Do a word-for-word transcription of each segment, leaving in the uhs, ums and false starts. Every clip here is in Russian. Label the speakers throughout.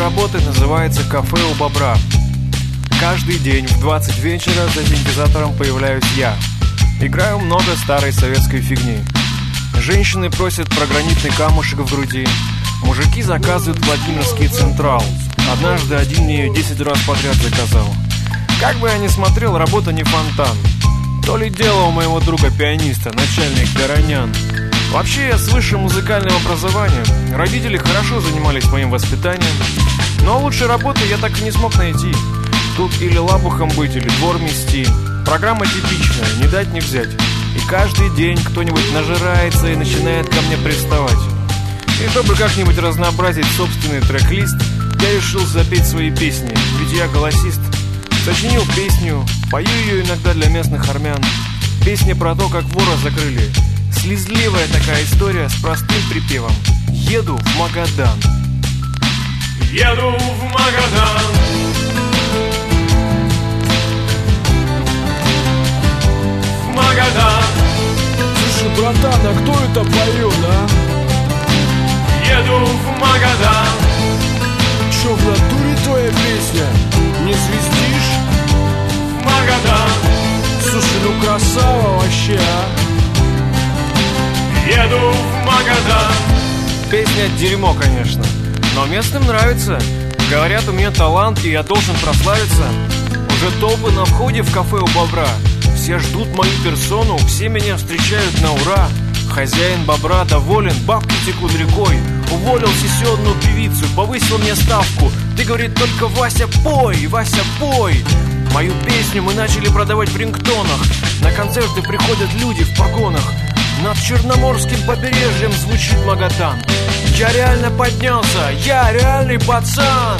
Speaker 1: работы называется «Кафе у бобра». Каждый день в двадцать вечера за синтезатором появляюсь я. Играю много старой советской фигни. Женщины просят про гранитный камушек в груди. Мужики заказывают Владимирский Централ. Однажды один мне ее десять раз подряд заказал. Как бы я ни смотрел, работа не фонтан. То ли дело у моего друга-пианиста, начальник Горонян. Вообще я с высшим музыкальным образованием. Родители хорошо занимались моим воспитанием. Но лучшей работы я так и не смог найти. Тут или лабухом быть, или двор мести. Программа типичная, не дать не взять. И каждый день кто-нибудь нажирается и начинает ко мне приставать. И чтобы как-нибудь разнообразить собственный трек-лист, я решил запеть свои песни, ведь я голосист. Сочинил песню, пою ее иногда для местных армян. Песня про то, как вора закрыли. Слезливая такая история с простым припевом. Еду в Магадан.
Speaker 2: Еду в Магадан. В Магадан.
Speaker 3: Слушай, братан, а кто это поет, а?
Speaker 2: Еду в Магадан.
Speaker 3: Чё, в натуре твоя песня? Не свистишь?
Speaker 2: В Магадан.
Speaker 3: Слушай, ну красава вообще, а?
Speaker 2: Еду в Магадан.
Speaker 1: Песня дерьмо, конечно, но местным нравится. Говорят, у меня талант, и я должен прославиться. Уже толпы на входе в кафе у бобра. Все ждут мою персону, все меня встречают на ура. Хозяин бобра доволен, бабки текут рекой. Уволил сессионную певицу, повысил мне ставку. Ты, говорит, только Вася пой, Вася пой. Мою песню мы начали продавать в рингтонах. На концерты приходят люди в погонах. Над Черноморским побережьем звучит Магадан. Я реально поднялся, я реальный пацан.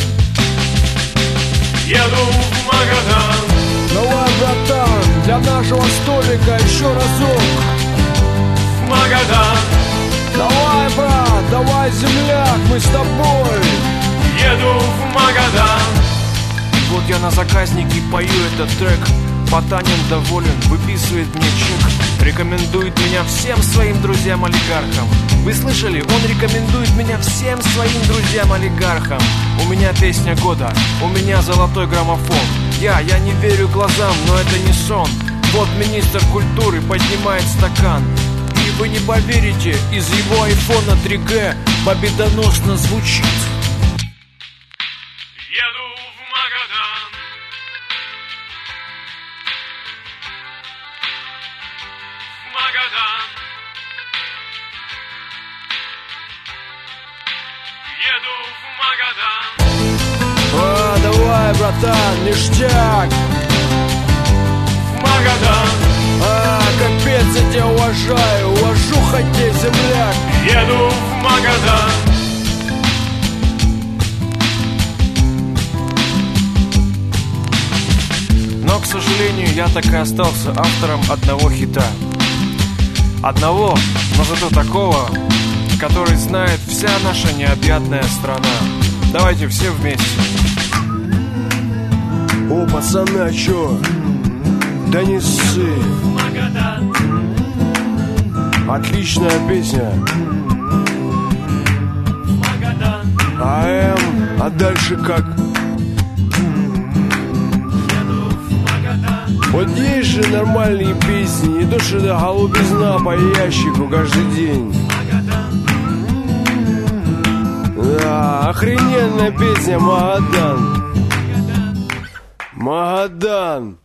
Speaker 2: Еду в Магадан.
Speaker 3: Давай, братан, для нашего столика еще разок.
Speaker 2: В Магадан.
Speaker 3: Давай, брат, давай, земляк, мы с тобой.
Speaker 2: Еду в Магадан.
Speaker 1: Вот я на заказнике пою этот трек. Потанин доволен, выписывает мне чек. Рекомендует меня всем своим друзьям-олигархам. Вы слышали? Он рекомендует меня всем своим друзьям-олигархам. У меня песня года, у меня золотой граммофон. Я, я не верю глазам, но это не сон. Вот министр культуры поднимает стакан. И вы не поверите, из его айфона три джи победоносно звучит.
Speaker 2: Еду в Магадан. В Магадан. Еду в Магадан.
Speaker 3: А, давай, братан, ништяк.
Speaker 2: В Магадан.
Speaker 3: А, капец, я тебя уважаю, уважуха тебе, земляк.
Speaker 2: Еду в Магадан.
Speaker 1: Но, к сожалению, я так и остался автором одного хита. Одного, но зато такого, который знает вся наша необъятная страна. Давайте все вместе.
Speaker 3: О, пацаны, а чё? Да не ссы. Отличная песня. АМ, а дальше как? Вот есть же нормальные песни, не то что это голубизна по ящику каждый день. Да, охрененная песня, Магадан. Магадан.